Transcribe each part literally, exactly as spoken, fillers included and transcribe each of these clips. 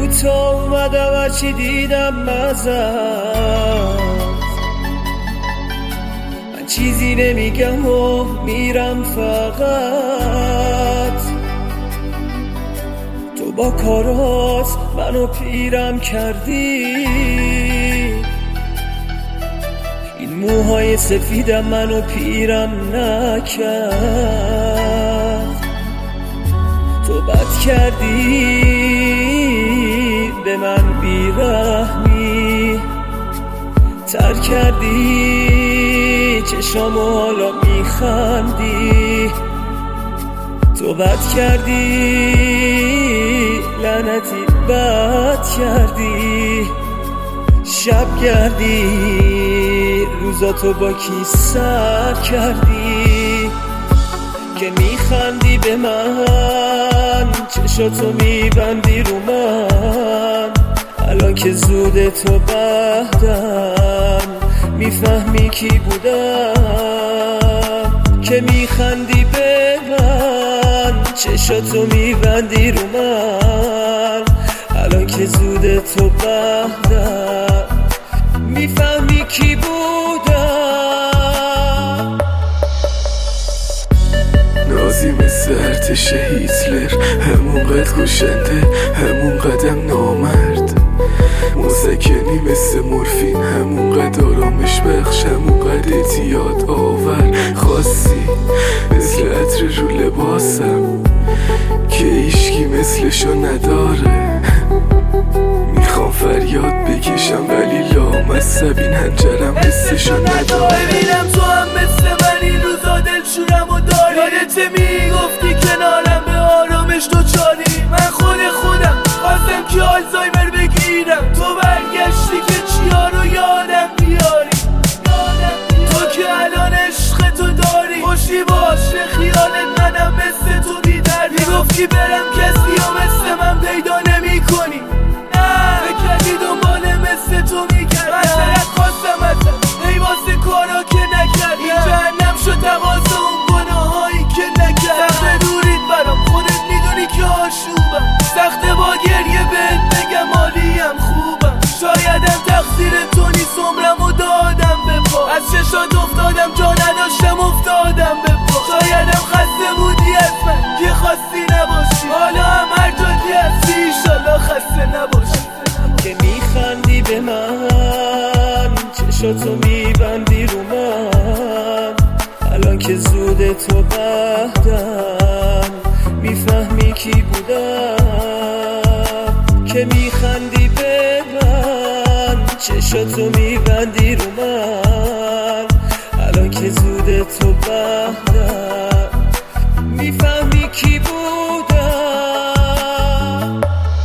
کوتا اومدم هرچی دیدم مزد، من چیزی نمیگم و میرم فقط. تو با کارات منو پیرم کردی، این موهای سفیدم منو پیرم نکرد. تو بد کردی به من بیرحمی، تر کردی چشامو حالا میخندی. تو بد کردی لعنتی بد کردی، شب گردی روزاتو با کی سر کردی که میخندی به من، چشاتو میبندی رو من. الان که زوده تو بعدم میفهمی کی بودم، که میخندی به من، چشاتو میبندی رو من. الان که زوده تو بعدم میفهمی کی بودم. نازی مثل ارتش هیتلر، همون قد کشنده همون قدم نامرد. مسکنی مثل مورفین، همون قد آرامش بخش همون قد اعتیاد آور. خاصی مثل عطر رو لباسم که ایشکی مثلشو نداره. میخوام فریاد بکشم ولی لامصبین هنجرم حسشو نداره. ببینم تو هم مثل من این روزا دلشورم و داری. یادت میگفتی کنارم به آرامش تو چاری. من خود خودم خواستم که آلزایمر بگیرم، تو برگشتی که چیا رو یادم بیاری. تو که الان عشق تو داری، خوشی باشه خیالت منم مثل تو بیدردم. میگفتی برم کسی ها مثل من پیدا نمی کنی، نه فکردی دنباله مثل تو میکردم. من سرت خواستم ازم ای واسه کارا که نکردم. این جهنم شد تقاضا اون گناهایی که نکردم. سخت دورید برام خودت میدونی که آشوبم، سخت با گریه بهت بگم حالیم خوبم. شایدم تقصیر تو نیست عمرم و دادم به پا، از چشات افتادم جا نداشتم افتادم به پا. شایدم خسته بودی از من که خواستی نباشی، حالا هم هر جا که هستی ایشالا خسته نباشی. که میخندی به من، چشاتو میبندی رو من. الان که زوده تو بعدم میفهمی کی بودم، که میخندی به من، چشاتو میبندی رو من. الان که زوده تو بعدم میفهمی کی بودم.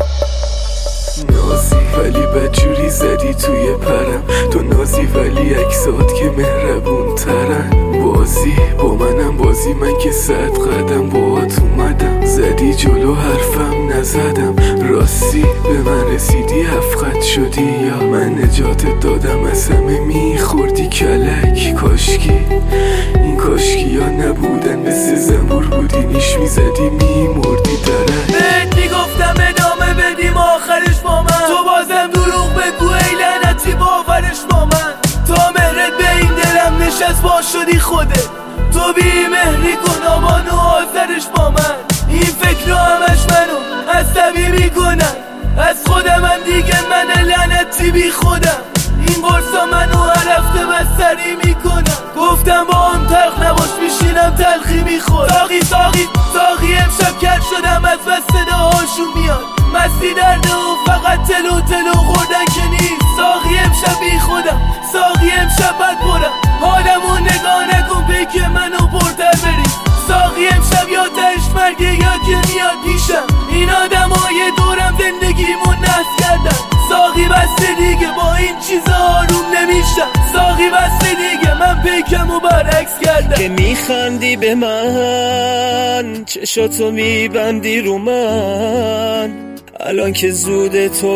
نازی ولی بدجوری زدی توی پرم، تو نازی ولی اکسات که مهربون ترن. بازی با منم بازی، من که صد قدم باهات اومدم، زدی جلو حرفم نزدم. راستی به من رسیدی هفت شدی یا من نجاتت دادم از همه میخوردی کلک. کاشکی این کاشکی ها نبودن، مثل زنبور بودی نیش میزدی میمردی درک. بهت میگفتم ادامه بدیم آخرش با من، تو بازم دروغ بگو ای لعنتی باورش با من. تا مهرت به این دلم نشست با شدی خودت، تو بی مهری کن آبان و آذرش با من. این فکر همش منو عصبی میکنن، از خودم هم دیگه من لعنتی بی خودم. این برسا منو هر هفته بستری میکنم، گفتم با هم تلخ نباش میشینم تلخی میخور. ساقی ساقی ساقی امشب کرد شدم از بس صداهاشون میاد، مستی درده و فقط تلو تلو خوردن که نیست. ساقی امشب بی خودم، ساقی امشب بد برم، حالمو نگاه نکن پیک منو پرتر بری. ساقی امشب یا تهش مرگه یا که میاد پیشم، این آدم های دورم زندگیمون نحس کردن. ساقی بسته دیگه با این چیزا آروم نمیشم، ساقی بسته دیگه من پیکمو برعکس کردم. که میخندی به من، چشاتو میبندی رو من. الان که زوده تو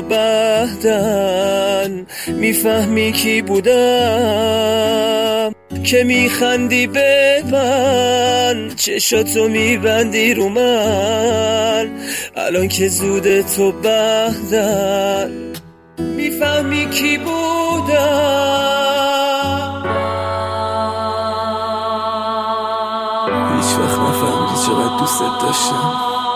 بعدن میفهمی کی بودم، که میخندی به من، من چشاتو میبندی رو من، الان که زوده تو بهدر میفهمی کی بودم. هیچ وقت نفهمیدی چقدر دوستت داشتم،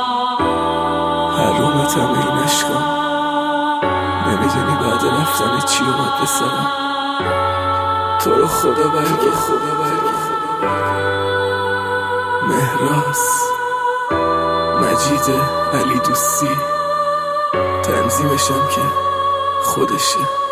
هر رومتم این عشقم، نمیدونی بعد رفتن چی اومد به سرم. تو رو خدا برگه خدا برگه مهراز مجید علی دوستی، تنظیمشم که خودشه.